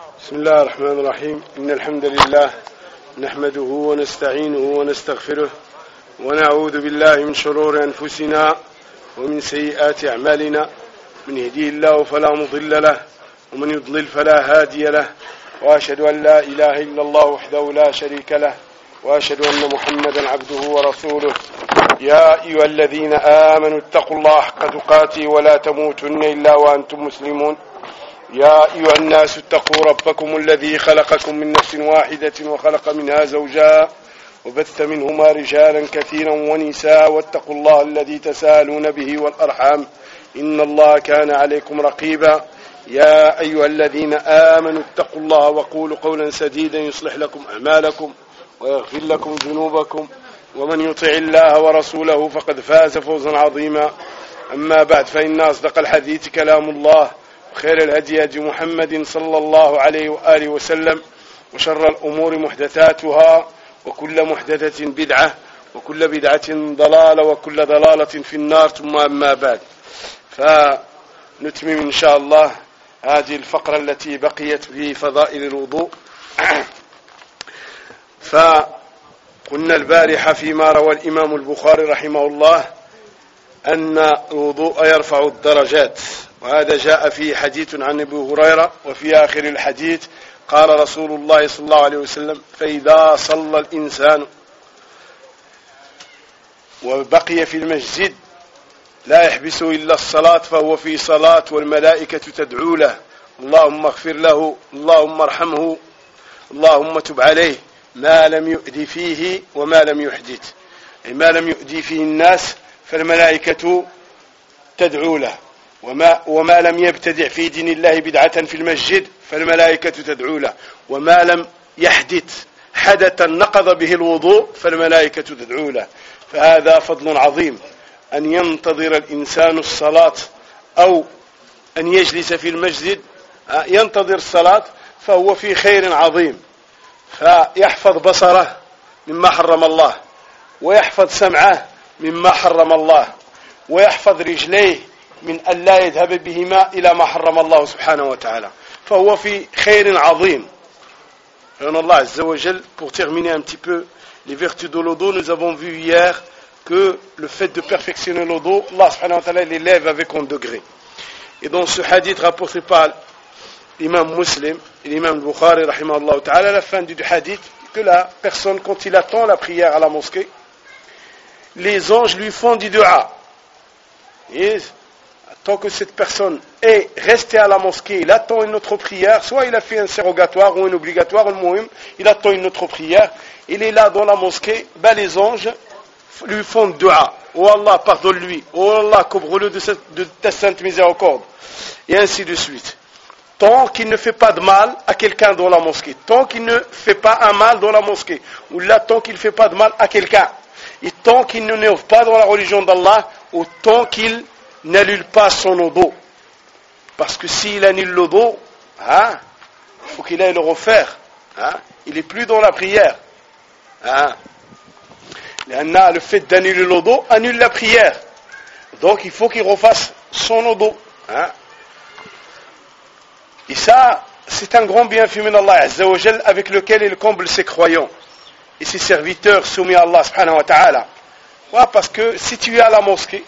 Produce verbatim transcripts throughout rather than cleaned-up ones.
بسم الله الرحمن الرحيم. إن الحمد لله نحمده ونستعينه ونستغفره ونعوذ بالله من شرور أنفسنا ومن سيئات أعمالنا. من يهديه الله فلا مضل له ومن يضلل فلا هادي له، وأشهد أن لا إله إلا الله وحده لا شريك له، وأشهد أن محمدا عبده ورسوله. يا أيها الذين آمنوا اتقوا الله حق تقاته ولا تموتن إلا وأنتم مسلمون. يا أيها الناس اتقوا ربكم الذي خلقكم من نفس واحدة وخلق منها زوجها وبث منهما رجالا كثيرا ونساء، واتقوا الله الذي تساءلون به والأرحام إن الله كان عليكم رقيبا. يا أيها الذين آمنوا اتقوا الله وقولوا قولا سديدا يصلح لكم أعمالكم ويغفر لكم ذنوبكم، ومن يطع الله ورسوله فقد فاز فوزا عظيما. أما بعد، فإن أصدق الحديث كلام الله، وخير الهدي هدي محمد صلى الله عليه وآله وسلم، وشر الأمور محدثاتها، وكل محدثة بدعة، وكل بدعة ضلالة، وكل ضلالة في النار. ثم أما بعد، فنتمم إن شاء الله هذه الفقرة التي بقيت في فضائل الوضوء. فقلنا البارحة فيما روى الإمام البخاري رحمه الله أن الوضوء يرفع الدرجات، وهذا جاء في حديث عن أبي هريرة، وفي آخر الحديث قال رسول الله صلى الله عليه وسلم: فإذا صلى الإنسان وبقي في المسجد لا يحبسه إلا الصلاة فهو في صلاة، والملائكة تدعو له: اللهم اغفر له، اللهم ارحمه، اللهم تب عليه، ما لم يؤذي فيه وما لم يحدث. ما لم يؤذي فيه الناس فالملائكة تدعو له، وما, وما لم يبتدع في دين الله بدعة في المسجد فالملائكة تدعو له، وما لم يحدث حدثا نقض به الوضوء فالملائكة تدعو له. فهذا فضل عظيم، أن ينتظر الإنسان الصلاة أو أن يجلس في المسجد ينتظر الصلاة فهو في خير عظيم، فيحفظ بصره مما حرم الله، ويحفظ سمعه مما حرم الله، ويحفظ رجليه من أن لا يذهب بهما إلى ما حرم الله سبحانه وتعالى، فهو في خير عظيم. Et Allah Azza wa Jal, pour terminer un petit peu les vertus de l'odo, nous avons vu hier que le fait de perfectionner l'odo, Allah subhanahu wa ta'ala l'élève avec un degré. Et dans ce hadith rapporté par l'imam Muslim et l'imam Bukhari rahimahullah ta'ala, à la fin du hadith, que la personne, quand il attend la prière à la mosquée, les anges lui font du dua. Et tant que cette personne est restée à la mosquée, il attend une autre prière, soit il a fait un sérogatoire ou un obligatoire, il attend une autre prière, il est là dans la mosquée, ben les anges lui font dua: oh Allah, pardonne-lui, oh Allah, couvre-le de, de ta sainte miséricorde, et ainsi de suite. Tant qu'il ne fait pas de mal à quelqu'un dans la mosquée, tant qu'il ne fait pas un mal dans la mosquée, ou là, tant qu'il ne fait pas de mal à quelqu'un, et tant qu'il ne n'œuvre pas dans la religion d'Allah, ou tant qu'il n'annule pas son odo. Parce que s'il annule l'odo, hein, il faut qu'il aille le refaire. Hein, il n'est plus dans la prière. Hein. Le fait d'annuler l'odo annule la prière. Donc il faut qu'il refasse son odo. Hein. Et ça, c'est un grand bienfait d'Allah Azza wa Jal avec lequel il comble ses croyants et ses serviteurs soumis à Allah subhanahu wa ta'ala. Ouais, parce que si tu es à la mosquée,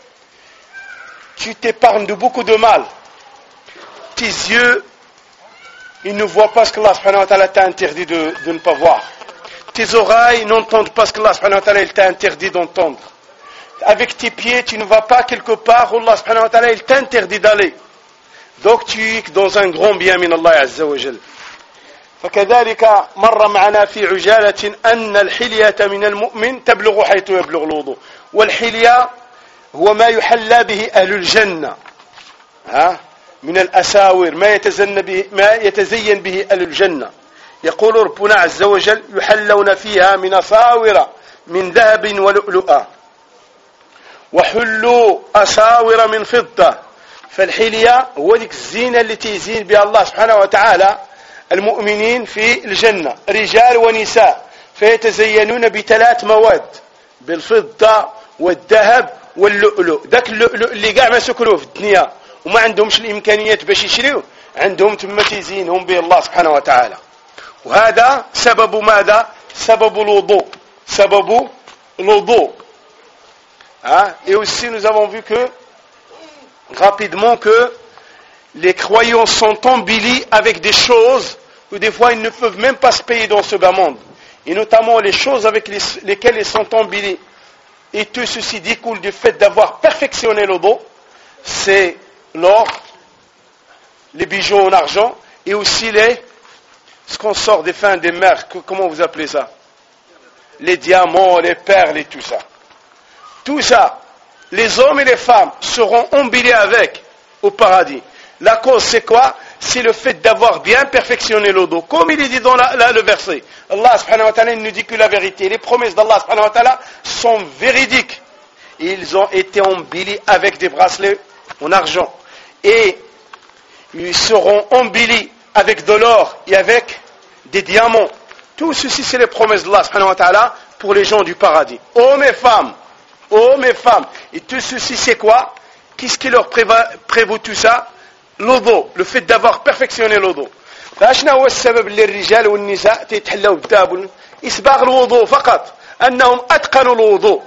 tu t'épargnes de beaucoup de mal. Tes yeux, ils ne voient pas ce que Allah subhanahu wa ta'ala t'a interdit de, de ne pas voir. Tes oreilles n'entendent pas ce que Allah subhanahu wa ta'ala il t'a interdit d'entendre. Avec tes pieds, tu ne vas pas quelque part où Allah subhanahu wa ta'ala il t'a interdit d'aller. Donc tu es dans un grand bien min Allah azza wa jal. فكذلك مر معنا في عجالة أن الحلية من المؤمن تبلغ حيث يبلغ الوضوء، والحلية هو ما يحلى به أهل الجنة، ها، من الأساور ما يتزين به ما يتزين به أهل الجنة. يقول ربنا عز وجل: يحلون فيها من أساور من ذهب ولؤلؤا وحلوا أساور من فضة. فالحلية هو ذيك الزينة التي يزين بها الله سبحانه وتعالى المؤمنين في الجنة، رجال ونساء، فيتزينون بثلاث مواد: بالفضة والذهب واللؤلؤ. ذاك اللؤلؤ اللي قاع ما سكروه في الدنيا وما عندهمش الإمكانيات باش يشريوه، عندهم ثم تزينهم به الله سبحانه وتعالى. وهذا سبب ماذا؟ سبب الوضوء. سبب الوضوء. Hein? Et aussi nous avons vu que rapidement que les croyants sont embellis avec des choses où des fois ils ne peuvent même pas se payer dans ce bas monde. Et notamment les choses avec les, lesquelles ils sont embellis. Et tout ceci découle du fait d'avoir perfectionné le dos. C'est l'or, les bijoux en argent et aussi les, ce qu'on sort des fins des mers, comment vous appelez ça? Les diamants, les perles et tout ça. Tout ça, les hommes et les femmes seront embellis avec au paradis. La cause c'est quoi? C'est le fait d'avoir bien perfectionné le dos. Comme il est dit dans la, là, le verset, Allah subhanahu wa ta'ala ne dit que la vérité. Les promesses d'Allah subhanahu wa ta'ala sont véridiques. Ils ont été embellis avec des bracelets en argent. Et ils seront embellis avec de l'or et avec des diamants. Tout ceci c'est les promesses d'Allah subhanahu wa ta'ala pour les gens du paradis. Hommes et femmes. Hommes et femmes. Et tout ceci c'est quoi? Qu'est-ce qui leur prévaut tout ça? الوضوء. Le fait d'avoir perfectionné الوضوء. فاشنا هو السبب اللي الرجال والنساء تيتحلوا بالتاب؟ إسباغ الوضوء فقط. أنهم أتقنوا الوضوء.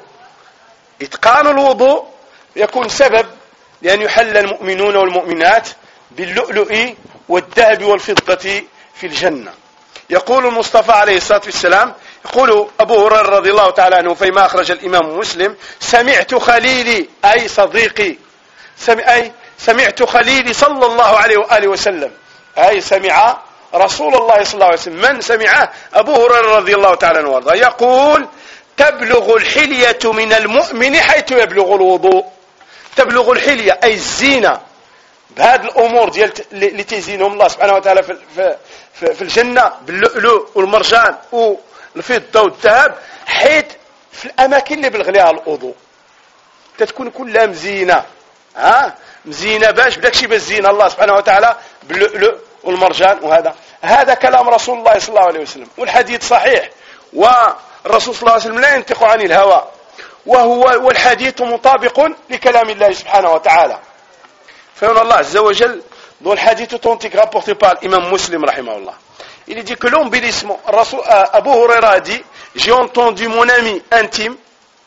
إتقان الوضوء يكون سبب لأن يحل المؤمنون والمؤمنات باللؤلؤ والذهب والفضة في الجنة. يقول المصطفى عليه الصلاة والسلام، يقول أبو هريرة رضي الله تعالى عنه فيما أخرج الإمام مسلم: سمعت خليلي أي صديقي سمع أي سمعت خليلي صلى الله عليه وآله وسلم، أي سمع رسول الله صلى الله عليه وسلم. من سمعه؟ أبو هريرة رضي الله تعالى عنه وارضاه يقول: تبلغ الحلية من المؤمن حيث يبلغ الوضوء. تبلغ الحلية أي الزينة بهذه الأمور ديال اللي تزينهم الله سبحانه وتعالى في, في, في, في الجنة باللؤلؤ والمرجان والفضة والذهب، حيث في الأماكن اللي بلغ لها الوضوء تتكون كلها مزينة. ها مزينة باش بداك شي بالزينة الله سبحانه وتعالى باللؤلؤ والمرجان. وهذا هذا كلام رسول الله صلى الله عليه وسلم، والحديث صحيح، والرسول صلى الله عليه وسلم لا ينطق عن الهوى، وهو والحديث مطابق لكلام الله سبحانه وتعالى. فهنا الله عز وجل dans le hadith authentique rapporté par l'imam Muslim rahimahullah, il dit que l'embellissement, Abu Huraira dit: j'ai entendu mon ami intime,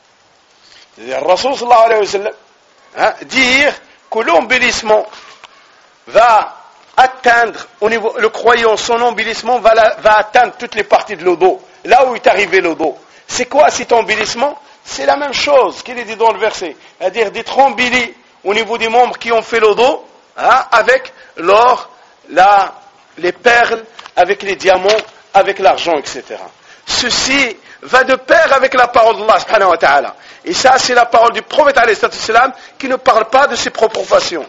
le Rasul sallallahu alayhi wa sallam, hein, dire que l'embellissement va atteindre au niveau, le croyant, son embellissement va, la, va atteindre toutes les parties de l'odo, là où est arrivé l'odo. C'est quoi cet embellissement? C'est la même chose qu'il est dit dans le verset, c'est-à-dire d'être embelli au niveau des membres qui ont fait l'odo, hein, avec l'or, la, les perles, avec les diamants, avec l'argent, et cetera. Ceci va de pair avec la parole d'Allah subhanahu wa ta'ala. Et ça, c'est la parole du prophète alayhi salam qui ne parle pas de ses propres passions.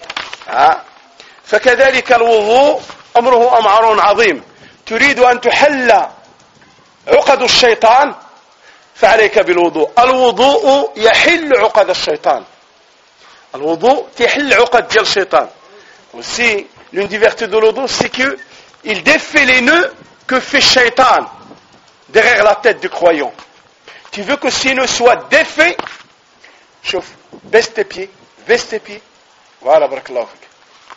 فكذلك الوضوء أمره أمر عظيم. تريد أن تحل عقد الشيطان فعليك بالوضوء. الوضوء يحل عقد الشيطان. الوضوء يحل عقد ديال الشيطان. Aussi, l'une des vertus de l'wudu, c'est que il défait les nœuds que fait Shaitan derrière la tête du croyant. Tu veux que ces nœuds soient défaits? Chauffe, baisse tes pieds, baisse tes pieds. Voilà, barakallahu fik.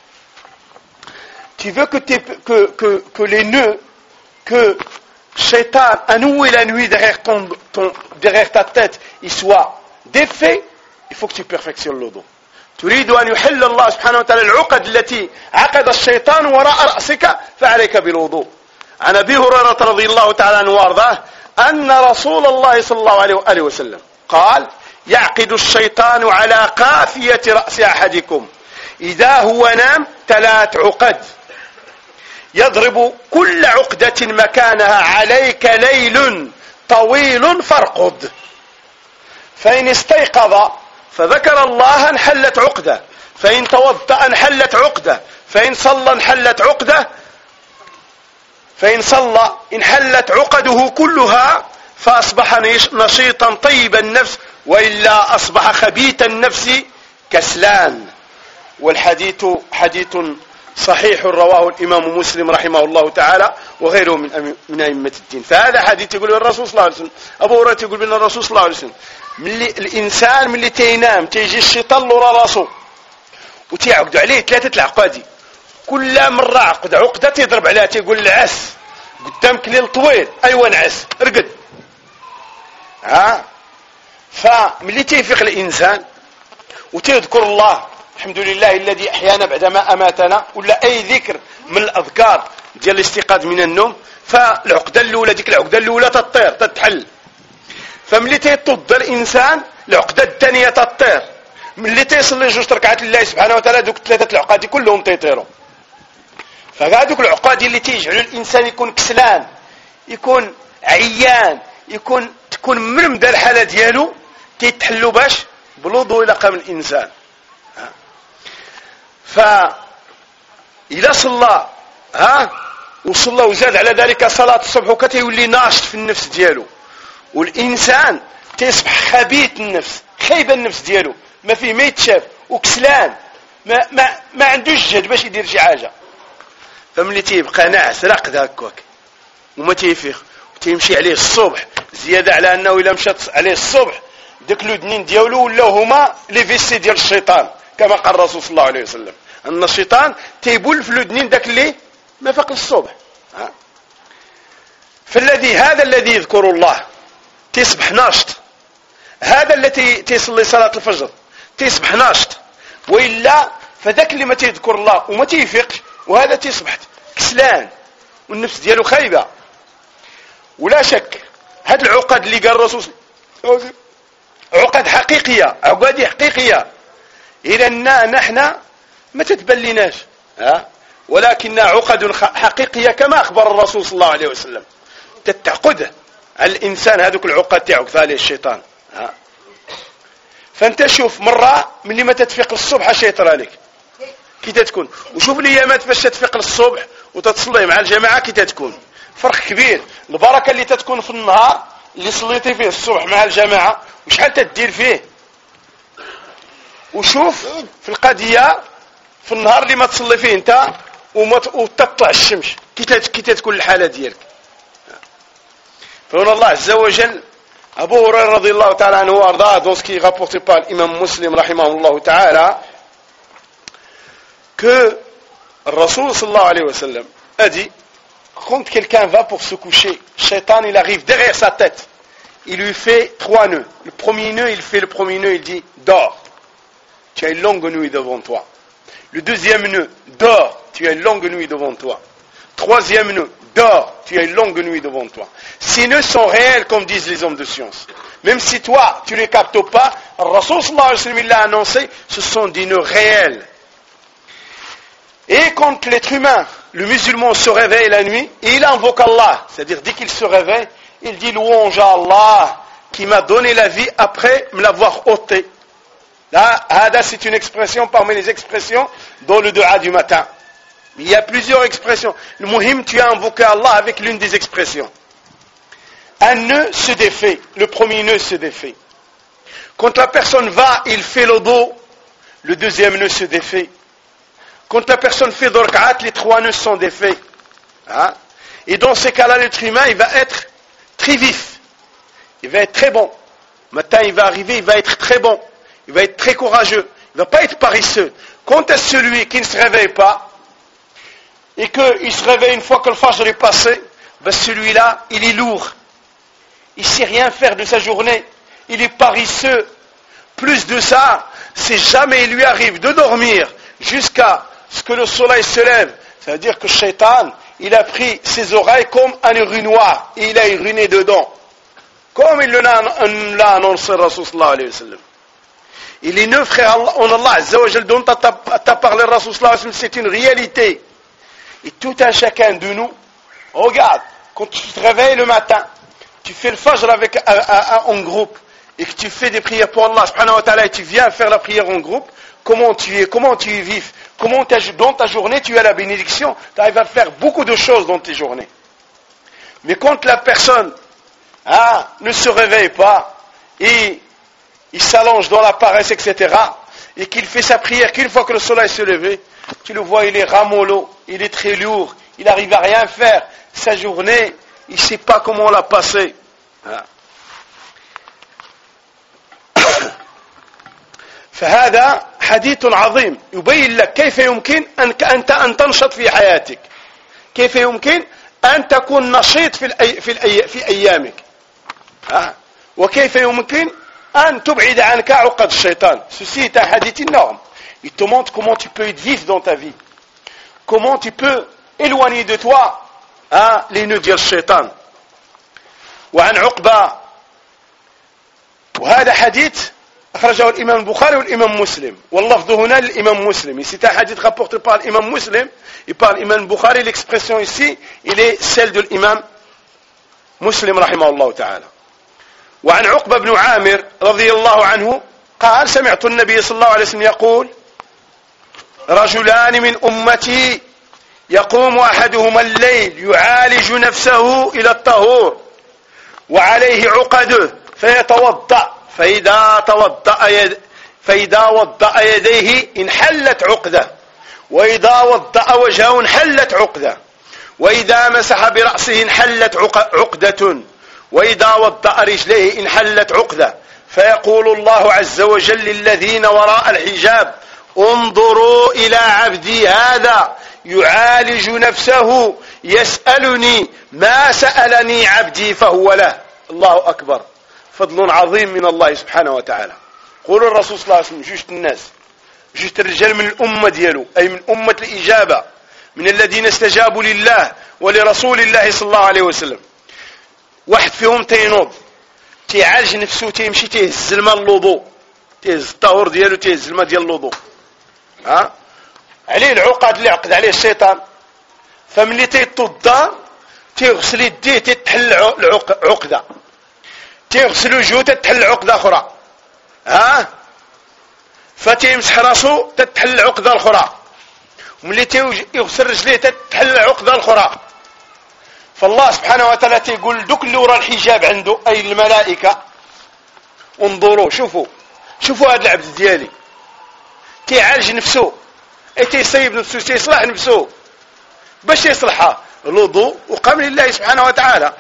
Tu veux que, que, que, que les nœuds que Shaitan a noué la nuit derrière, ton, ton, derrière ta tête, ils soient défaits, il faut que tu perfectionnes l'wudu. تريد أن يحل الله سبحانه وتعالى العقد التي عقد الشيطان وراء رأسك فعليك بالوضوء. عن أبي هريرة رضي الله تعالى عنه وارضاه أن رسول الله صلى الله عليه وآله وسلم قال: يعقد الشيطان على قافية رأس أحدكم إذا هو نام ثلاث عقد يضرب كل عقدة مكانها عليك ليل طويل فارقد فإن استيقظ فذكر الله انحلت عقدة، فإن توضأ انحلت عقدة، فإن صلى انحلت عقدة، فإن صلى انحلت عقده كلها فأصبح نشيطا طيب النفس، وإلا أصبح خبيث النفس كسلان. والحديث حديث صحيح رواه الإمام مسلم رحمه الله تعالى وغيره من من أئمة الدين. فهذا حديث يقول الرسول صلى الله عليه وسلم، أبو هريرة يقول بأن الرسول صلى الله عليه وسلم ملي الإنسان ملي تينام تيجي الشيطان لورا راسه وتيعقد عليه ثلاثة العقادي، كل مرة عقد عقدة تضرب عليها تيقول العس قدامك ليل طويل، ايوا نعس ارقد. ها فملي تيفيق الانسان وتذكر الله، الحمد لله الذي احيانا بعدما اماتنا، ولا اي ذكر من الاذكار ديال الاستيقاظ من النوم، فالعقده الاولى ديك العقده الاولى تطير تتحل. فملي تيطد الانسان العقده الثانيه تطير. ملي تيصلي جوج ركعات لله سبحانه وتعالى دوك ثلاثه العقاد كلهم تيطيروا. فهذوك العقاد اللي تيجعلوا الانسان يكون كسلان، يكون عيان، يكون تكون مرمده الحاله ديالو، تيتحلوا باش بالوضوء الى قام الانسان. فإذا صلى ها وصلى وزاد على ذلك صلاة الصبح وكتيولي ناشط في النفس ديالو، والإنسان تصبح خبيث النفس، خايب النفس ديالو، ما فيه ما يتشاف وكسلان، ما ما ما عندوش جهد باش يدير شي حاجة. فملي تيبقى ناعس راقد هكاك وما تيفيق وتيمشي عليه الصبح، زيادة على أنه إلا مشات عليه الصبح داك الودنين ديالو ولاو هما لي فيسي ديال الشيطان، كما قال الرسول صلى الله عليه وسلم ان الشيطان تيبول في الودنين داك اللي ما فاق الصبح. فالذي هذا الذي يذكر الله تصبح ناشط، هذا الذي تصلي صلاة الفجر تصبح ناشط، وإلا فذاك اللي ما تذكر الله وما تيفيقش وهذا تصبح كسلان والنفس ديالو خايبة. ولا شك هذه العقد اللي قال الرسول عقد حقيقية، عقد حقيقية، إذا نحن ما تتبليناش ها، ولكنها عقد حقيقية كما أخبر الرسول صلى الله عليه وسلم، تتعقد على الإنسان هذوك العقد تعقد عليه الشيطان. ها فأنت شوف مرة من ما تتفيق الصبح شي يطرى لك كي تتكون، وشوف الأيامات فاش تتفيق الصبح وتتصلي مع الجماعة كي تتكون، فرق كبير. البركة اللي تتكون في النهار اللي صليتي فيه الصبح مع الجماعة وشحال تدير فيه، وشوف في القضية في النهار اللي ما تصلي فيه انت وتطلع الشمس كي كي تكون الحالة ديالك. فهنا الله عز وجل أبو هريرة رضي الله تعالى عنه وأرضاه dans ce qui est rapporté par l'imam Muslim rahimahullah ta'ala que Rasoul sallallahu alayhi wa sallam a dit quand quelqu'un va pour se coucher, Shaitan il arrive derrière sa tête, il lui fait trois nœuds. Le premier nœud, il fait le premier nœud, il dit dors, tu as une longue nuit devant toi. Le deuxième nœud, dors, tu as une longue nuit devant toi. Troisième nœud, dors, tu as une longue nuit devant toi. Ces nœuds sont réels comme disent les hommes de science. Même si toi, tu ne les captes pas, Rasoul sallallahu alayhi wa sallam l'a annoncé, ce sont des nœuds réels. Et quand l'être humain, le musulman se réveille la nuit, et il invoque Allah, c'est-à-dire dès qu'il se réveille, il dit louange à Allah qui m'a donné la vie après me l'avoir ôté. Là, hada c'est une expression parmi les expressions dans le dua du matin. Il y a plusieurs expressions. Le muhim, tu as invoqué Allah avec l'une des expressions. Un nœud se défait, le premier nœud se défait. Quand la personne va, il fait le dos, le deuxième nœud se défait. Quand la personne fait deux rak'at, les trois nœuds sont défaits. Hein? Et dans ces cas-là, l'être humain, il va être très vif. Il va être très bon. Matin, il va arriver, il va être très bon. Il va être très courageux. Il ne va pas être paresseux. Quant à celui qui ne se réveille pas, et qu'il se réveille une fois que le fajr est passé, ben celui-là, il est lourd. Il ne sait rien faire de sa journée. Il est paresseux. Plus de ça, c'est jamais il lui arrive de dormir jusqu'à ce que le soleil se lève. Ça veut dire que Shaitan, il a pris ses oreilles comme un urinoir et il a uriné dedans. Comme il l'a annoncé Rasoul sallallahu alayhi wa sallam. Et les neuf frères en Allah Azza wa Jal dont t'as parlé Rasoul sallallahu alayhi wa sallam, c'est une réalité. Et tout un chacun de nous, regarde, quand tu te réveilles le matin, tu fais le fajr avec, à, à, à, en groupe, et que tu fais des prières pour Allah subhanahu wa ta'ala et tu viens faire la prière en groupe, comment tu es, comment tu es vif, comment dans ta journée tu as la bénédiction, tu arrives à faire beaucoup de choses dans tes journées. Mais quand la personne ah, ne se réveille pas, et il s'allonge dans la paresse, et cetera, et qu'il fait sa prière qu'une fois que le soleil se lève, tu le vois, il est ramollo, il est très lourd, il n'arrive à rien faire, sa journée, il ne sait pas comment l'a passée. Ah. فهذا حديث عظيم يبين لك كيف يمكن أنك أنت أن تنشط في حياتك، كيف يمكن أن تكون نشيط في الأي... في, الأي... في أيامك، آه. وكيف يمكن أن تبعد عنك عقد الشيطان. Ceci est un hadith énorme. Il te montre comment tu peux être vif dans ta vie, comment tu peux éloigner de toi hein, les nœuds ديال الشيطان. وعن عقبة، وهذا حديث أخرجه الإمام البخاري والإمام مسلم، واللفظ هنا للإمام مسلم. C'est un hadith rapporté par l'imam Muslim et par l'imam Bukhari. L'expression ici, il est celle de l'imam مسلم رحمه الله تعالى. وعن عقبة بن عامر رضي الله عنه قال: سمعت النبي صلى الله عليه وسلم يقول: رجلان من أمتي يقوم أحدهما الليل يعالج نفسه إلى الطهور وعليه عقده فيتوضأ، فإذا توضأ يد فإذا وضأ يديه انحلت عقده، وإذا وضأ وجهه انحلت عقده، وإذا مسح برأسه انحلت عقدة، وإذا وضأ رجليه انحلت عقدة. فيقول الله عز وجل للذين وراء الحجاب: انظروا إلى عبدي هذا يعالج نفسه يسألني ما سألني عبدي فهو له. الله أكبر، فضل عظيم من الله سبحانه وتعالى. قول الرسول صلى الله عليه وسلم: جوجت الناس، جوجت الرجال من الأمة ديالو، أي من أمة الإجابة، من الذين استجابوا لله ولرسول الله صلى الله عليه وسلم. واحد فيهم تينوض تيعالج نفسه، تيمشي تيهز الماء الوضوء، تيهز الطهور ديالو، تيهز الماء ديال الوضوء، ها عليه العقد اللي عقد عليه الشيطان. فملي تيتوضا تيغسل يديه تتحل العقده، تيغسل وجهه تتحل عقده اخرى، ها فتيمسح راسه تتحل عقده اخرى، وملي تيغسل رجليه تتحل عقده اخرى. فالله سبحانه وتعالى تيقول دوك اللي ورا الحجاب عنده، اي الملائكه: انظروا، شوفوا شوفوا هذا العبد ديالي تيعالج نفسه، اي تيصيب نفسه، تيصلح نفسه. باش يصلحها؟ الوضوء وقام لله سبحانه وتعالى.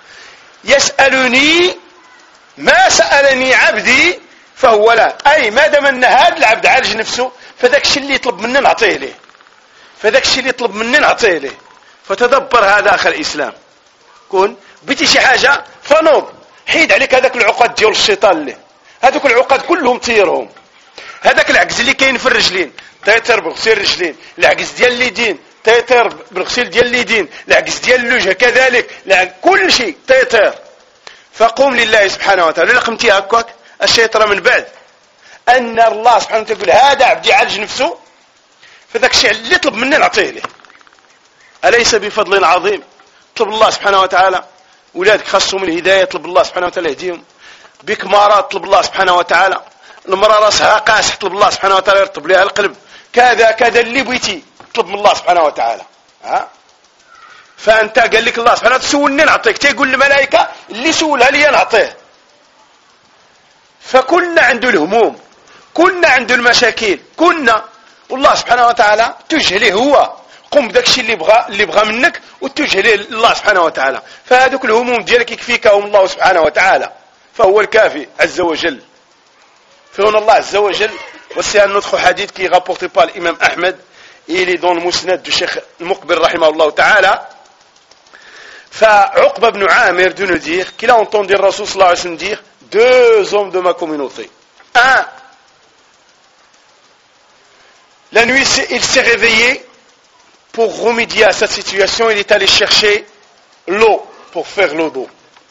يسألني ما سألني عبدي فهو له، اي ما دام ان هذا العبد عالج نفسه فذاك الشيء اللي يطلب مني نعطيه ليه، فذاك الشيء اللي يطلب مني نعطيه ليه. فتدبر هذا اخ الاسلام، كون بيتي شي حاجه فنوض، حيد عليك هذاك العقد ديال الشيطان اللي هذوك العقد كلهم طيرهم. هذاك العجز اللي كاين في الرجلين تيطير بغسيل الرجلين، العجز ديال اليدين تيطير بالغسيل ديال اليدين، العجز ديال الوجه كذلك، كل شيء تيطير. فقوم لله سبحانه وتعالى. الا قمتي هكاك الشيطان من بعد ان الله سبحانه وتعالى يقول هذا عبدي عالج نفسه، فذاك الشيء اللي يطلب مني نعطيه له. أليس بفضل عظيم؟ طلب الله سبحانه وتعالى. ولادك خاصهم الهداية، طلب الله سبحانه وتعالى يهديهم. بك مرض، طلب الله سبحانه وتعالى. المرأة راسها قاسح، طلب الله سبحانه وتعالى يرطب لها القلب. كذا كذا اللي بغيتي طلب من الله سبحانه وتعالى. ها فأنت قال لك الله سبحانه وتعالى سولني نعطيك، تيقول الملائكة اللي سولها لي نعطيه. فكلنا عنده الهموم، كلنا عنده المشاكل، كلنا، والله سبحانه وتعالى توجه له هو. قم بداك الشيء اللي بغى اللي بغى منك وتوجه له الله سبحانه وتعالى. فهذوك الهموم ديالك يكفيكهم الله سبحانه وتعالى، فهو الكافي عز وجل. فهنا الله عز وجل. وسي un autre hadith qui est rapporté par l'imam Ahmed, et il est dans le musnad du Cheikh Muqbil rahimahullah ta'ala. فعقبة بن عامر de nous dire qu'il a entendu le Rasoul sallallahu alayhi wa sallam dire: deux hommes de ma communauté. Un, la nuit il s'est réveillé pour remédier à cette situation, il est allé chercher l'eau pour faire l'eau d'eau.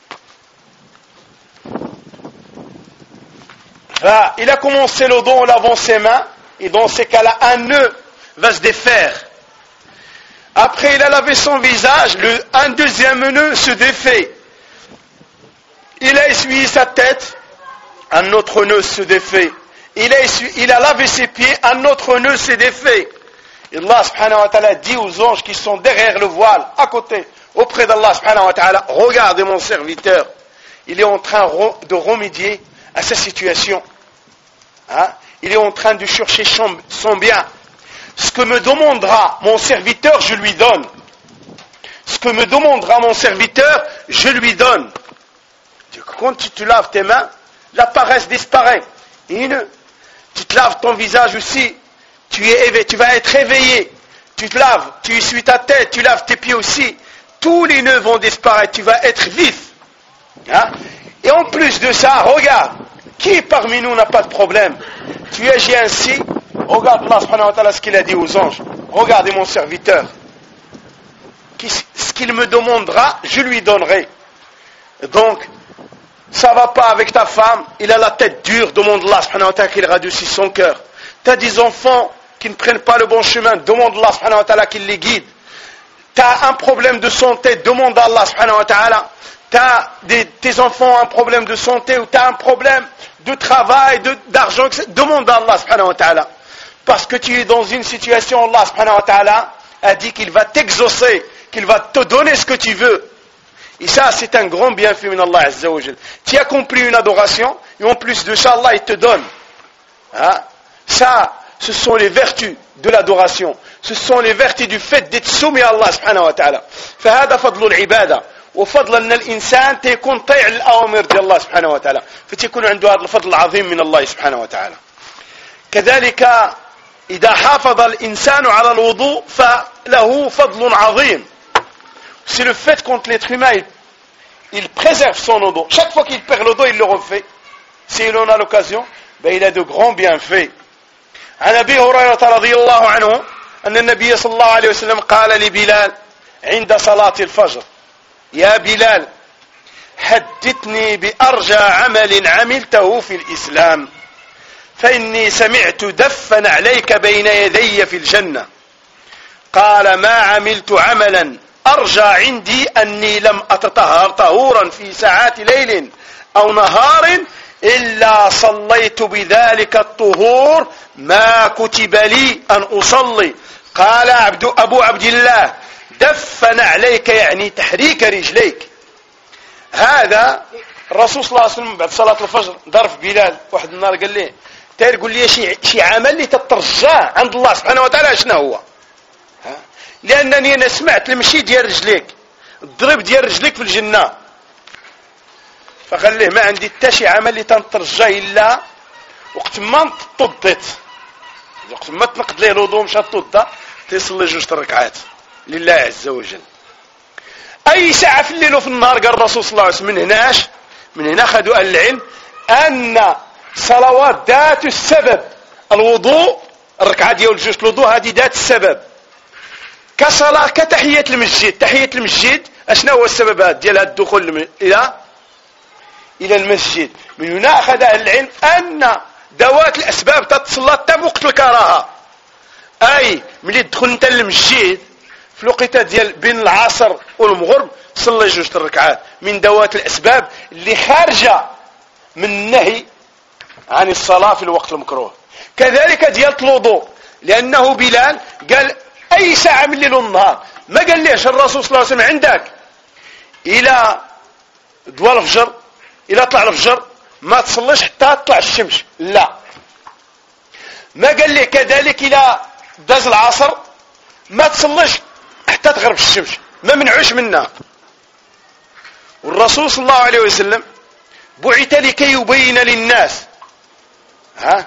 Là, il a commencé l'eau d'eau en lavant ses mains, et dans ces cas-là, un nœud va se défaire. Après, il a lavé son visage, le, un deuxième nœud se défait. Il a essuyé sa tête, un autre nœud se défait. Il a, essuyé, il a lavé ses pieds, un autre nœud se défait. Et Allah subhanahu wa ta'ala dit aux anges qui sont derrière le voile, à côté, auprès d'Allah subhanahu wa ta'ala: regardez mon serviteur, il est en train de remédier à sa situation. Hein? Il est en train de chercher son bien. Ce que me demandera mon serviteur, je lui donne. Ce que me demandera mon serviteur, je lui donne. Quand tu te laves tes mains, la paresse disparaît. Une, tu te laves ton visage aussi, tu, es éveillé, tu vas être éveillé, tu te laves, tu essuies ta tête, tu laves tes pieds aussi, tous les nœuds vont disparaître, tu vas être vif. Hein? Et en plus de ça, regarde, qui parmi nous n'a pas de problème? Tu agis ainsi, regarde Allah subhanahu wa ta'ala ce qu'il a dit aux anges. Regardez mon serviteur. Ce qu'il me demandera, je lui donnerai. Donc, ça va pas avec ta femme, il a la tête dure, demande Allah subhanahu wa ta'ala qu'il radoucisse son cœur. Tu as des enfants qui ne prennent pas le bon chemin, demande Allah subhanahu wa ta'ala qu'il les guide. Tu as un problème de santé, demande à Allah subhanahu wa ta'ala. Tu as tes enfants ont un problème de santé ou tu as un problème de travail, de, d'argent, demande à Allah subhanahu wa ta'ala. Parce que tu es dans une situation, Allah subhanahu wa ta'ala a dit qu'il va t'exaucer, qu'il va te donner ce que tu veux. Et ça, c'est un grand bienfait min Allah azza wa jal. Tu as accompli une adoration, et en plus de ça, Allah il te donne. Hein? Ça, ce sont les vertus de l'adoration. Ce sont les vertus du fait d'être soumis à Allah subhanahu wa ta'ala. فهذا فضل العبادة وفضل أن الإنسان تكون طيع الأوامر ديال الله سبحانه وتعالى فتكون عنده هذا الفضل العظيم من الله سبحانه وتعالى. كذلك إذا حافظ الإنسان على الوضوء فله فضل عظيم. C'est le fait quand l'être humain il, il préserve son wudu. Chaque fois qu'il perd le dos, il le refait. S'il en a l'occasion, ben il a de grands bienfaits. عن أبي هريرة رضي الله عنه أن النبي صلى الله عليه وسلم قال لبلال عند صلاة الفجر يا بلال حدثني بأرجى عمل عملته في الإسلام فإني سمعت دفا عليك بين يدي في الجنة قال ما عملت عملا أرجى عندي أني لم أتطهر طهورا في ساعات ليل أو نهار إلا صليت بذلك الطهور ما كتب لي أن أصلي قال عبد أبو عبد الله دفن عليك يعني تحريك رجليك. هذا الرسول صلى الله عليه وسلم بعد صلاة الفجر ضرب بلال واحد النهار قال ليه تير قول لي شي شي عمل اللي تترجاه عند الله سبحانه وتعالى شنو هو؟ ها؟ لأنني أنا سمعت المشي ديال رجليك الضرب ديال رجليك في الجنة فقال ليه ما عندي حتى شي عمل اللي تنترجاه إلا وقت ما تطضت وقت ما تنقض ليه الوضوء مشى تطض تيصلي جوج ركعات لله عز وجل. أي ساعة في الليل وفي النهار قال الرسول صلى الله عليه وسلم من هناش من هنا خذوا أهل العلم أن صلوات ذات السبب الوضوء الركعة ديال جوج الوضوء هذه ذات السبب كصلاة كتحية المسجد. تحية المسجد أشنا هو السبب هذا ديال هذا الدخول إلى إلى المسجد. من هنا أخذ أهل العلم أن ذوات الأسباب تتصلى حتى وقت الكراهة. أي ملي تدخل أنت للمسجد في الوقت ديال بين العصر والمغرب صلي جوج الركعات من ذوات الأسباب اللي خارجة من النهي عن الصلاة في الوقت المكروه. كذلك ديال الوضوء لأنه بلال قال أي ساعة من الليل والنهار ما قال ليش الرسول صلى الله عليه وسلم عندك إلى دوال الفجر إلى طلع الفجر ما تصليش حتى تطلع الشمس لا ما قال لي كذلك إلى داز العصر ما تصليش حتى تغرب الشمس ما منعوش منا. والرسول صلى الله عليه وسلم بعث لكي يبين للناس ها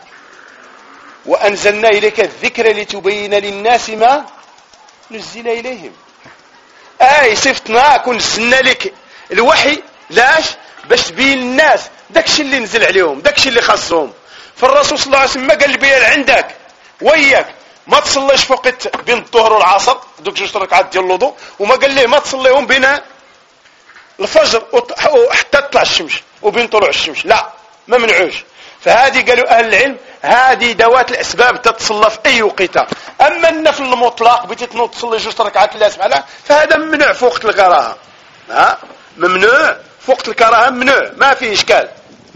وأنزلنا إليك الذكر لتبين للناس ما نزل إليهم. أي صفتناك ونزلنا لك الوحي لاش باش تبين الناس داكشي اللي نزل عليهم داكشي اللي خاصهم. فالرسول صلى الله عليه وسلم ما قال لي عندك وياك ما تصليش فوق بين الظهر والعصر دوك جوج ركعات ديال الوضوء وما قال ليه ما تصليهم بين الفجر وحتى تطلع الشمس وبين طلوع الشمس لا ما منعوش. فهذه قالوا أهل العلم هذه ذوات الأسباب تتصلى في أي وقت. أما النفل المطلق بغيتي تنوض تصلي جوج ركعات لله سبحانه فهذا ممنوع في وقت الكراهة. ها ممنوع في وقت الكراهة ممنوع ما فيه إشكال.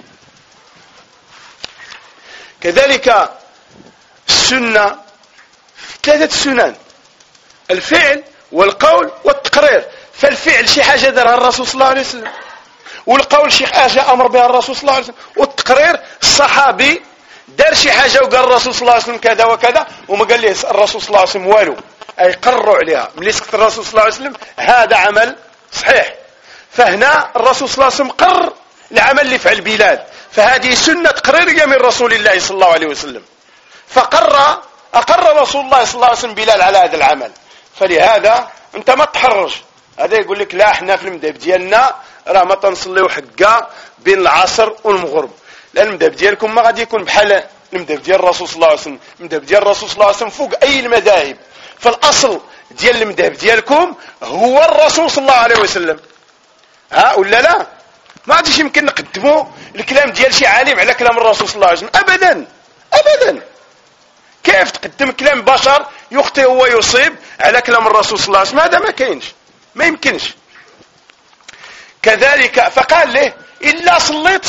كذلك السنة ثلاثة سنن الفعل والقول والتقرير. فالفعل شي حاجة دارها الرسول صلى الله عليه وسلم والقول شي حاجة أمر بها الرسول صلى الله عليه وسلم والتقرير الصحابي دار شي حاجة وقال الرسول صلى الله عليه وسلم كذا وكذا وما قال ليه الرسول صلى الله عليه وسلم والو أي قرروا عليها ملي سكت الرسول صلى الله عليه وسلم هذا عمل صحيح. فهنا الرسول صلى الله عليه وسلم قرر العمل اللي فعل بلال، فهذه سنة تقريرية من رسول الله صلى الله عليه وسلم، فقر أقر رسول الله صلى الله عليه وسلم بلال على هذا العمل. فلهذا أنت ما تحرج، هذا يقول لك لا احنا في المذهب ديالنا راه ما تنصليو حقا بين العصر والمغرب، لأن المذهب ديالكم ما غادي يكون بحال المذهب ديال الرسول صلى الله عليه وسلم. المذهب ديال الرسول صلى الله عليه وسلم فوق أي المذاهب، فالأصل ديال المذهب ديالكم هو الرسول صلى الله عليه وسلم. ها ولا لا؟ ما غاديش يمكن نقدموا الكلام ديال شي عالم على كلام الرسول صلى الله عليه وسلم ابدا ابدا. كيف تقدم كلام بشر يخطئ ويصيب على كلام الرسول صلى الله عليه وسلم؟ هذا ما كاينش، ما يمكنش. كذلك فقال له الا صليت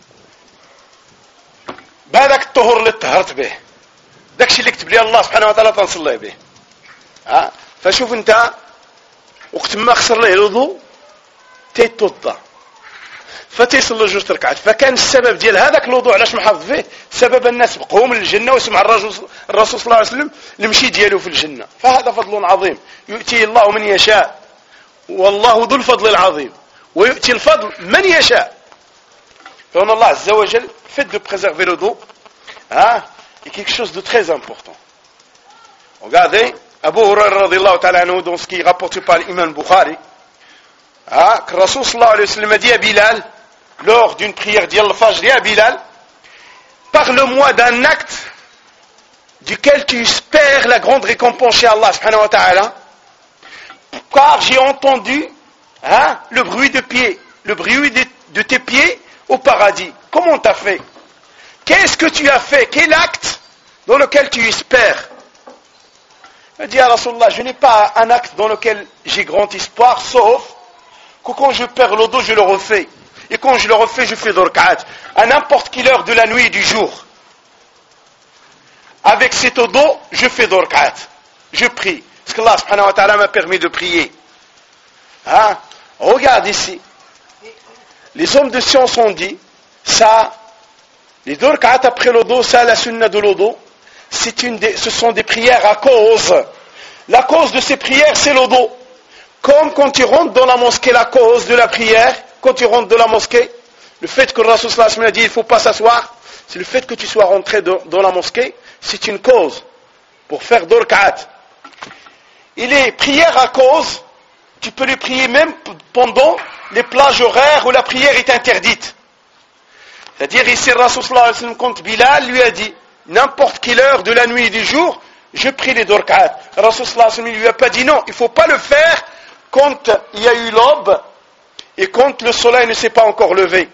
بهذاك الطهور اللي طهرت به، داكشي اللي كتب لي الله سبحانه وتعالى تنصلي به. ها فشوف انت وقت ما خسر له الوضوء تيتوضا فتيصلي جوج ركعات، فكان السبب ديال هذاك الوضوء علاش محافظ فيه سبب الناس بقوا من الجنه وسمع الرسول الرسول صلى الله عليه وسلم المشي ديالو في الجنه. فهذا فضل عظيم يؤتيه الله من يشاء، والله ذو الفضل العظيم، ويؤتي الفضل من يشاء. فهنا الله عز وجل fait de préserver le dos, hein, est quelque chose de très important. Regardez, Abu Hurairah radhiyallahu ta'ala anhu, dans ce qui est rapporté par l'imam Bukhari, hein, que Rasul sallallahu alayhi wa sallam a dit à Bilal, lors d'une prière d'Yal al-Fajr, à Bilal, parle-moi d'un acte duquel tu espères la grande récompense chez Allah subhanahu wa ta'ala, car j'ai entendu, hein, le bruit de pieds, le bruit de, de tes pieds au paradis. Comment t'as fait? Qu'est-ce que tu as fait? Quel acte dans lequel tu espères? Il dit à Rasulullah, je n'ai pas un acte dans lequel j'ai grand espoir, sauf que quand je perds le dos, je le refais. Et quand je le refais, je fais d'orkat. À n'importe quelle heure de la nuit et du jour. Avec cet dos, je fais d'orkat. Je prie. Parce que Allah subhanahu wa ta'ala m'a permis de prier. Hein? Regarde ici. Les hommes de science ont dit, ça, les deux rak'at après le dos, ça, la sunna de l'odo, c'est une des, ce sont des prières à cause. La cause de ces prières, c'est l'odo. Comme quand tu rentres dans la mosquée, la cause de la prière, quand tu rentres dans la mosquée, le fait que le Rasul sallallahu alayhi wa sallam a dit, il ne faut pas s'asseoir, c'est le fait que tu sois rentré dans, dans la mosquée, c'est une cause pour faire deux rak'at. Et les prières à cause, tu peux les prier même pendant les plages horaires où la prière est interdite. C'est-à-dire ici, le Rasul sallallahu alayhi wa sallam, quand Bilal lui a dit, n'importe quelle heure de la nuit et du jour, je prie les deux rak'at. Le Rasul sallallahu alayhi wa sallam lui a pas dit non, il ne faut pas le faire quand il y a eu l'aube et quand le soleil ne s'est pas encore levé.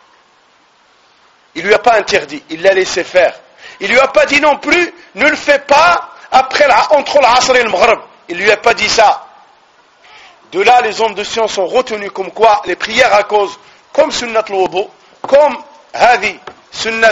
Il lui a pas interdit, il l'a laissé faire. Il lui a pas dit non plus, ne le fais pas après entre l'asr et le maghrib. Il lui a pas dit ça. De là, les hommes de science ont retenu comme quoi les prières à cause, comme sunnat al-wudu, comme hadi sunnat,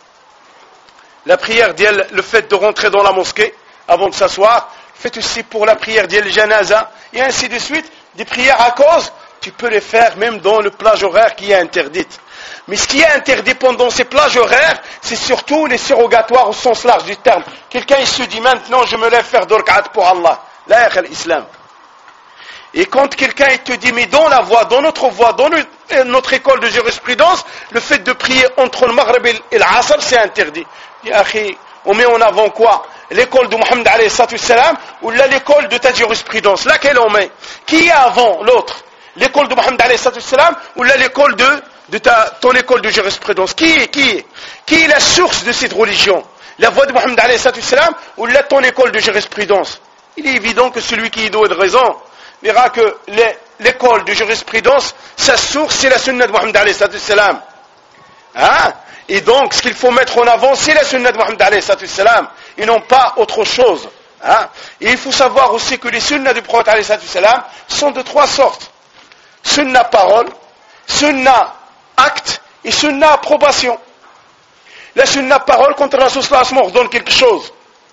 la prière d'elle, le fait de rentrer dans la mosquée avant de s'asseoir, fait aussi pour la prière d'elle janaza, et ainsi de suite, des prières à cause, tu peux les faire même dans le plage horaire qui est interdite. Mais ce qui est interdit pendant ces plages horaires, c'est surtout les surrogatoires au sens large du terme. Quelqu'un il se dit maintenant je me lève faire deux rak'at pour Allah. La yakh al-Islam. Et quand quelqu'un il te dit mais dans la voie, dans notre voie, dans notre école de jurisprudence, le fait de prier entre le Maghreb et l'Asr c'est interdit. Ya akhi, on met en avant quoi? L'école de Mohammed alayhi salatu wassalam ou là l'école de ta jurisprudence? Laquelle on met? Qui est avant l'autre? L'école de Mohammed alayhi salatu wassalam ou là l'école de, de ta, ton école de jurisprudence? Qui est, qui est, qui est la source de cette religion? La voie de Mohammed alayhi salatu wassalam ou là ton école de jurisprudence? Il est évident que celui qui est doué de raison verra que les, l'école de jurisprudence, sa source c'est la sunna de Mohammed alayhi salatu wassalam. Hein? Et donc ce qu'il faut mettre en avant c'est la sunna de Mohammed alayhi salatu wassalam et non pas autre chose. Hein? Et il faut savoir aussi que les sunnas du prophète alayhi salatu wassalam sont de trois sortes. Sunna parole, sunna acte et sunna approbation. La sunna parole, quand le Rasul sallallahu alayhi wa sallam ordonne quelque chose.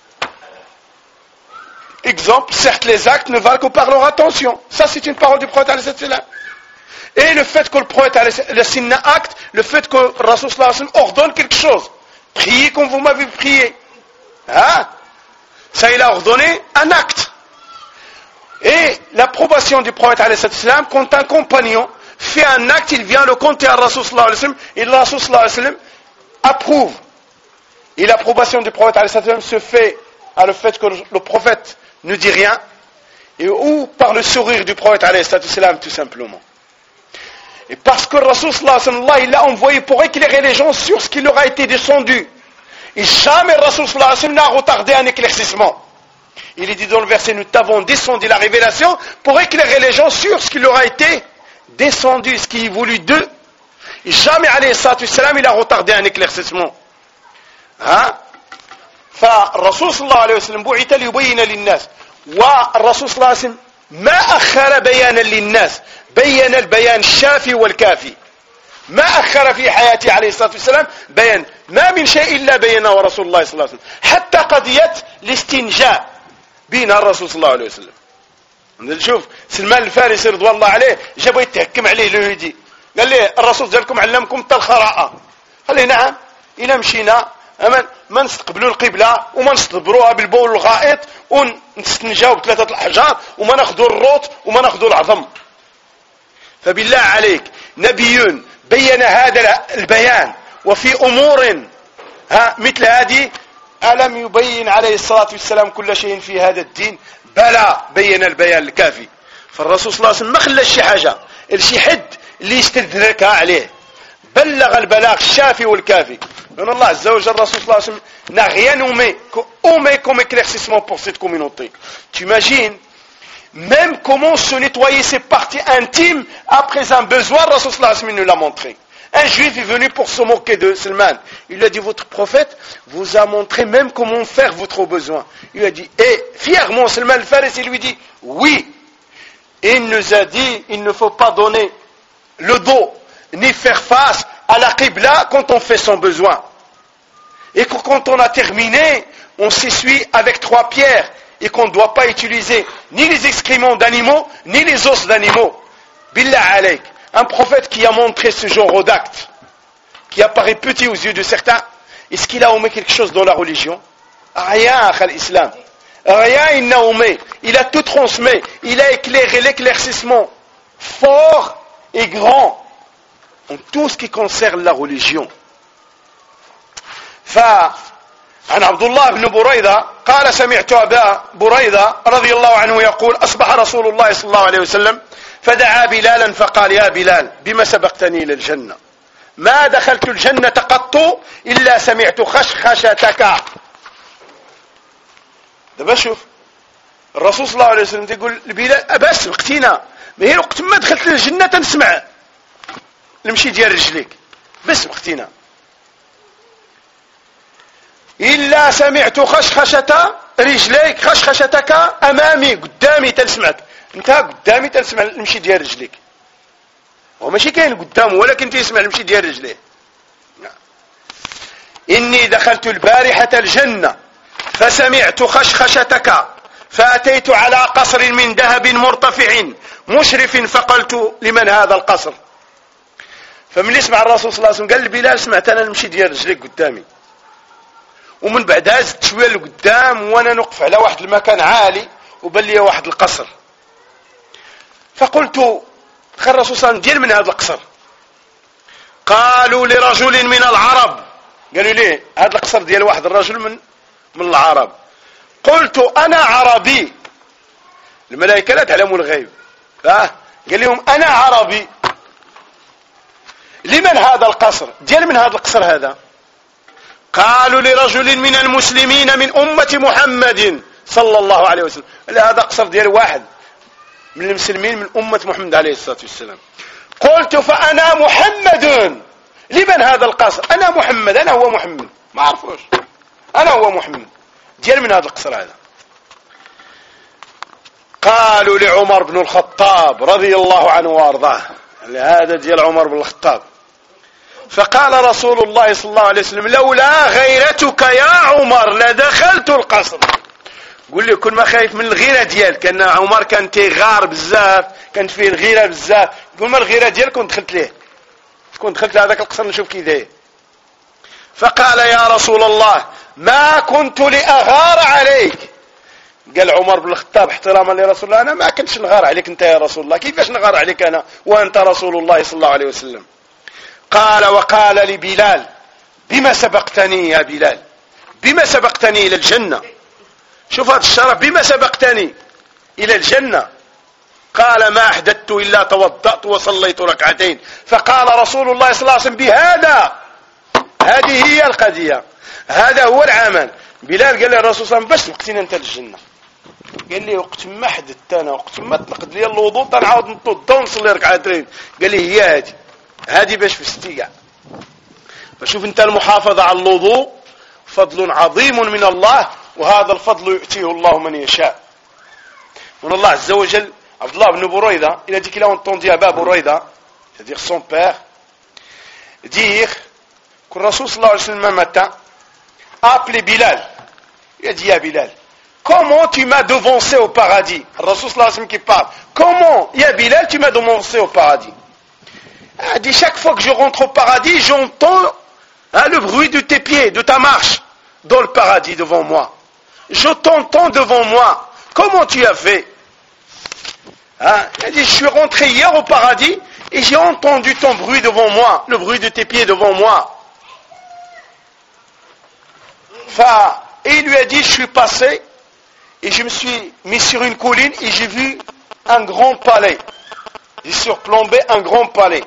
Exemple, certes les actes ne valent que par leur attention. Ça c'est une parole du prophète alayhi salatu wassalam. Et le fait que le prophète le sunna acte, le fait que le Rasul sallallahu alayhi wa sallam ordonne quelque chose. Priez comme vous m'avez prié. Hein? Ça il a ordonné un acte. Et l'approbation du prophète alayhi salatu wassalam, quand un compagnon fait un acte, il vient le compter à Rasul sallallahu alayhi wa sallam, et le Rasul sallallahu alayhi wa sallam approuve. Et l'approbation du prophète alayhi wa sallam se fait à le fait que le prophète ne dit rien, et ou par le sourire du prophète alayhi wa sallam tout simplement. Et parce que Rasul sallallahu alayhi wa sallam, il l'a envoyé pour éclairer les gens sur ce qui leur a été descendu. Et jamais Rasul sallallahu alayhi wa sallam n'a retardé un éclaircissement. Il est dit dans le verset, nous t'avons descendu la révélation pour éclairer les gens sur ce qui leur a été descendu, ce qui est voulu d'eux. Et jamais alayhi salam il a retardé un éclaircissement. Hein? فالرسول صلى الله عليه وسلم بعث ليبين للناس والرسول صلى الله عليه وسلم ما أخر بيانا للناس بين البيان الشافي والكافي ما أخر في حياته عليه الصلاة والسلام بيان ما من شيء إلا بينه رسول الله صلى الله عليه وسلم حتى قضية الاستنجاء بين الرسول صلى الله عليه وسلم. نشوف سلمان الفارسي رضوان الله عليه جابوا يتهكم عليه اليهودي قال له الرسول ديالكم علمكم حتى الخراءة قال له نعم إلا مشينا أما ما نستقبلوا القبلة وما نستدبروها بالبول والغائط ونستنجاو بثلاثة الأحجار وما ناخذوا الروط وما ناخذوا العظم. فبالله عليك نبي بين هذا البيان وفي أمور ها مثل هذه ألم يبين عليه الصلاة والسلام كل شيء في هذا الدين؟ بلى بين البيان الكافي. فالرسول صلى الله عليه وسلم ما خلى شي حاجة لشي حد اللي يستدركها عليه بلغ البلاغ الشافي والكافي. Mais Allah Azza wa Jalla, Rasul sallallahu alayhi wa sallam n'a rien nommé, omet comme éclaircissement pour cette communauté. Tu imagines, même comment se nettoyer ses parties intimes après un besoin, Rasul sallallahu alayhi wa sallam nous l'a montré. Un juif est venu pour se moquer de Salman. Il lui a dit, votre prophète vous a montré même comment faire votre besoin. Il lui a dit, et fièrement, Salman al-Farisi lui dit, oui. Il nous a dit, il ne faut pas donner le dos, ni faire face à la qibla quand on fait son besoin. Et que quand on a terminé, on s'essuie avec trois pierres et qu'on ne doit pas utiliser ni les excréments d'animaux, ni les os d'animaux. Billah alayk. Un prophète qui a montré ce genre d'acte, qui apparaît petit aux yeux de certains, est-ce qu'il a omis quelque chose dans la religion? Rien, à l'islam. Rien, il n'a omis. Il a tout transmis. Il a éclairé l'éclaircissement fort et grand en tout ce qui concerne la religion. فعن عبد الله بن بريدة قال سمعت أبا بريدة رضي الله عنه يقول أصبح رسول الله صلى الله عليه وسلم فدعا بلالا فقال يا بلال بما سبقتني إلى الجنة ما دخلت الجنة قط إلا سمعت خشخشتك. دابا شوف الرسول صلى الله عليه وسلم يقول لبلال أبا سبقتينا ما هي وقت ما دخلت الجنة تنسمع المشي ديال رجليك بس وقتنا إلا سمعت خشخشة رجليك خشخشتك أمامي قدامي تنسمعك انت قدامي تنسمع المشي ديال رجليك هو ماشي كاين قدامه ولكن تسمع المشي ديال رجليه. إني دخلت البارحة الجنة فسمعت خشخشتك فأتيت على قصر من ذهب مرتفع مشرف فقلت لمن هذا القصر. فمن يسمع الرسول صلى الله عليه وسلم قال لبلال سمعت انا المشي ديال رجليك قدامي ومن بعدها زدت شويه لقدام وانا نوقف على واحد المكان عالي وبان لي واحد القصر. فقلت خير الرسول صلى الله عليه وسلم ديال من هذا القصر؟ قالوا لرجل من العرب. قالوا لي هذا القصر ديال واحد الرجل من من العرب. قلت انا عربي. الملائكه لا تعلم الغيب. اه قال لهم انا عربي. لمن هذا القصر؟ ديال من هذا القصر هذا؟ قالوا لرجل من المسلمين من أمة محمد صلى الله عليه وسلم. هذا قصر ديال واحد من المسلمين من أمة محمد عليه الصلاة والسلام. قلت فأنا محمد. لمن هذا القصر؟ أنا محمد. أنا هو محمد ما عرفوش أنا هو محمد. ديال من هذا القصر هذا؟ قالوا لعمر بن الخطاب رضي الله عنه وارضاه. هذا ديال عمر بن الخطاب. فقال رسول الله صلى الله عليه وسلم لولا غيرتك يا عمر لدخلت القصر. قول لي كل ما خايف من الغيرة ديالك كان عمر كان تيغار بزاف كانت فيه الغيرة بزاف قول ما الغيرة ديالك كنت دخلت ليه كنت دخلت لهذاك القصر نشوف كي داير. فقال يا رسول الله ما كنت لأغار عليك قال عمر بن الخطاب احتراما لرسول الله: انا ما كنتش نغار عليك انت يا رسول الله، كيفاش نغار عليك انا وانت رسول الله صلى الله عليه وسلم؟ قال: وقال لبلال: بما سبقتني يا بلال؟ بما سبقتني الى الجنه؟ شوف هذا الشرف، بما سبقتني الى الجنه؟ قال: ما احدثت الا توضأت وصليت ركعتين. فقال رسول الله صلى الله عليه وسلم: بهذا، هذه هي القضيه، هذا هو العمل. بلال قال له الرسول صلى الله عليه وسلم: باش سبقتني انت للجنه؟ قال لي: وقت ما حدثت انا، وقت ما تنقد لي الوضوء تنعاود نتوضا ونصلي ركعتين. قال لي: هي هذه، هذه باش فزتي كاع. فشوف انت المحافظه على الوضوء فضل عظيم من الله، وهذا الفضل يؤتيه الله من يشاء. من الله عز وجل. عبد الله بن بريدة, il a dit qu'il a entendu Aba Burayda, c'est-à-dire son père, dire que le Rasoul sallallahu alayhi wa sallam un matin a appelé Bilal. Il a dit: Ya Bilal, comment tu m'as devancé au paradis? Le Rasoul sallallahu alayhi wa sallam qui parle. Comment, Ya Bilal, tu m'as devancé au paradis? Il a dit: chaque fois que je rentre au paradis, j'entends hein, le bruit de tes pieds, de ta marche dans le paradis devant moi. Je t'entends devant moi. Comment tu as fait? Hein? Il a dit: je suis rentré hier au paradis et j'ai entendu ton bruit devant moi, le bruit de tes pieds devant moi. Enfin, et il lui a dit: je suis passé et je me suis mis sur une colline et j'ai vu un grand palais. J'ai surplombé un grand palais.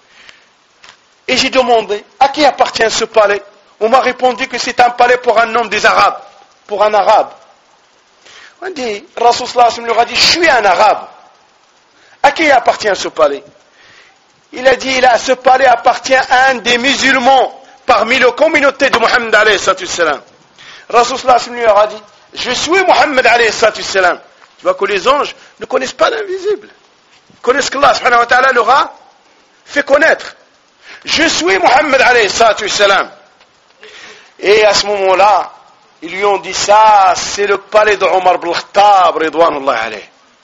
Et j'ai demandé: à qui appartient ce palais? On m'a répondu que c'est un palais pour un homme des Arabes, pour un Arabe. On dit, Rasul sallallahu alayhi wa sallam lui a dit: je suis un Arabe. À qui appartient ce palais? Il a dit: là, ce palais appartient à un des musulmans parmi la communauté de Mohammed alayhi salam. Rasul sallallahu alayhi wa sallam lui a dit: je suis Mohammed alayhi salam. Tu vois que les anges ne connaissent pas l'invisible. Ils connaissent qu'Allah subhanahu wa ta'ala leur a fait connaître. Je suis Mohammed alayhi salam. Et à ce moment-là, ils lui ont dit: ça, c'est le palais de Omar ibn al-Khattab, ridwanullah alayhi.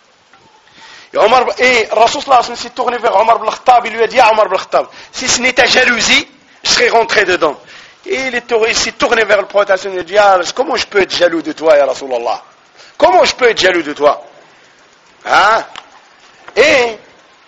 Et, Omar, et Rasul sallallahu alayhi wa sallam s'est tourné vers Omar ibn al-Khattab, il lui a dit: à Omar ibn al-Khattab, si ce n'est ta jalousie, je serais rentré dedans. Et il, est, il s'est tourné vers le prophète, il lui a dit: ah, comment je peux être jaloux de toi, ya Rasulallah? Comment je peux être jaloux de toi? Hein? Et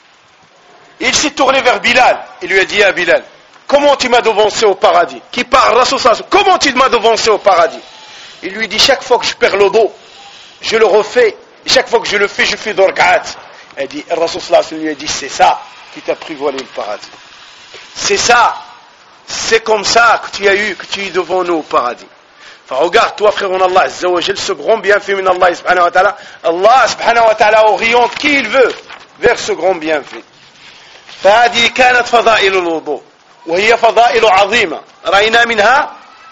il s'est tourné vers Bilal, il lui a dit: à Bilal, comment tu m'as devancé au paradis? Qui parle, Rasul sallallahu alayhi wa sallam, comment tu m'as devancé au paradis? Il lui dit: chaque fois que je perds le dos, je le refais, et chaque fois que je le fais, je fais deux rak'at. Il dit, Rasul sallallahu alayhi wa sallam lui a dit: c'est ça qui t'a pris voilé le paradis. C'est ça, c'est comme ça que tu as eu, que tu es devant nous au paradis. Enfin, regarde, toi, frère, en Allah Azza wa Jal, ce grand bienfait min Allah subhanahu wa ta'ala. Allah subhanahu wa ta'ala oriente qui il veut vers ce grand bienfait. فهذه كانت فضائل الوضوء وهي فضائل عظيمة رأينا منها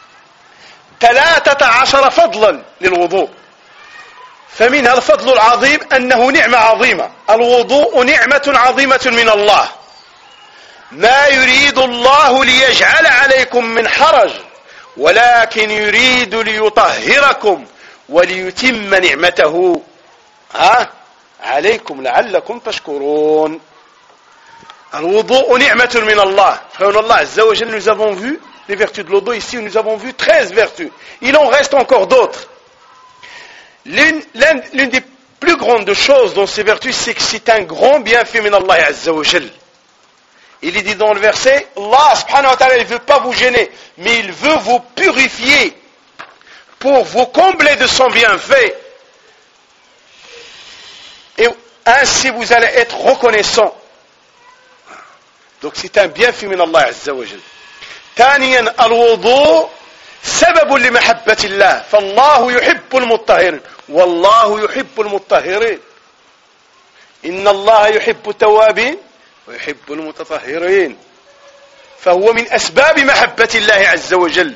ثلاثة عشر فضلا للوضوء. فمنها الفضل العظيم أنه نعمة عظيمة. الوضوء نعمة عظيمة من الله. ما يريد الله ليجعل عليكم من حرج ولكن يريد ليطهركم وليتم نعمته ها عليكم لعلكم تشكرون. الوضوء نعمة من الله. Frère Allah Azza wa Jalla, nous avons vu les vertus de l'wudu ici, nous avons vu treize vertus. Il en reste encore d'autres. L'une, l'une des plus grandes choses dans ces vertus, c'est que c'est un grand bienfait min Allah Azza wa Jalla. Il est dit dans le verset, Allah subhanahu wa ta'ala, il ne veut pas vous gêner, mais il veut vous purifier pour vous combler de son bienfait. Et ainsi vous allez être reconnaissant. Donc c'est un bienfait min Allah Azza wa Jalla. ثانيا الوضوء سبب لمحبة الله فالله يحب المطهرين والله يحب المطهرين إن الله يحب التوابين ويحب المتطهرين فهو من أسباب محبة الله عز وجل.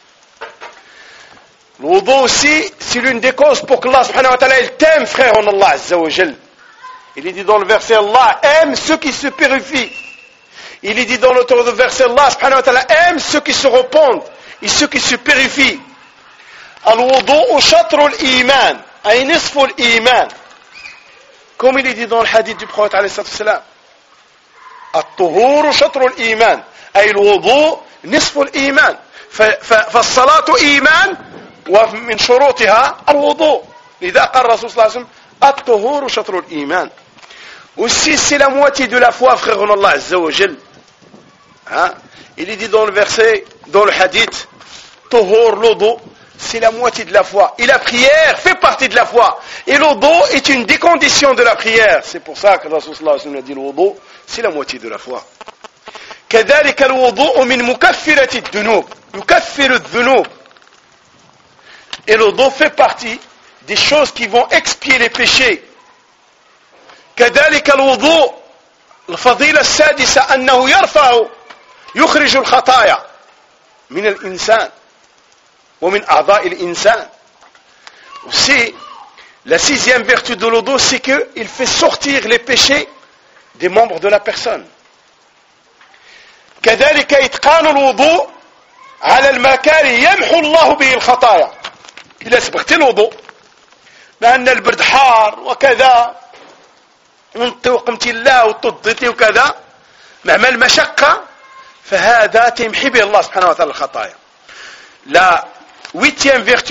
الوضوء aussi c'est l'une des causes pour que Allah subhanahu wa ta'ala il t'aime frère en Allah Azza wa Jalla. Il est dit dans le verset Allah aime ceux qui se purifient. Il est dit dans l'autre verset Allah subhanahu wa ta'ala aime ceux qui se repentent et ceux qui se purifient. الوضوء شطر الإيمان أي نصف الإيمان. Comme il est dit dans le hadith du prophète عليه الصلاة والسلام الطهور شطر الإيمان أي الوضوء نصف الإيمان. فالصلاة إيمان ومن شروطها الوضوء. لذا قال الرسول صلى الله عليه وسلم الطهور شطر الإيمان. Aussi, c'est la moitié de la foi, frère en Allah Azza wa Jal. Hein? Il est dit dans le verset, dans le hadith, Tohor, l'odo, c'est la moitié de la foi. Et la prière fait partie de la foi. Et l'odo est une des conditions de la prière. C'est pour ça que le Rasul sallallahu alayhi wa sallam a dit l'odo, c'est la moitié de la foi. كذلك الوضوء من مكفرة الذنوب يكفر الذنوب. Et l'odo fait partie des choses qui vont expier les péchés. كذلك الوضوء الفضيلة السادسة أنه يرفع يخرج الخطايا من الإنسان ومن أعضاء الإنسان. Aussi, la sixième vertu de l'odo, c'est qu'il fait sortir les péchés des membres de la personne. كذلك إتقان الوضوء على المكاره يمحو الله به الخطايا. إذا سبقت الوضوء لأن البرد حار وكذا وانت وقمت الله وتضيتي وكذا مع المشقة فهذا تمحي به الله سبحانه وتعالى الخطايا. La huitième vertu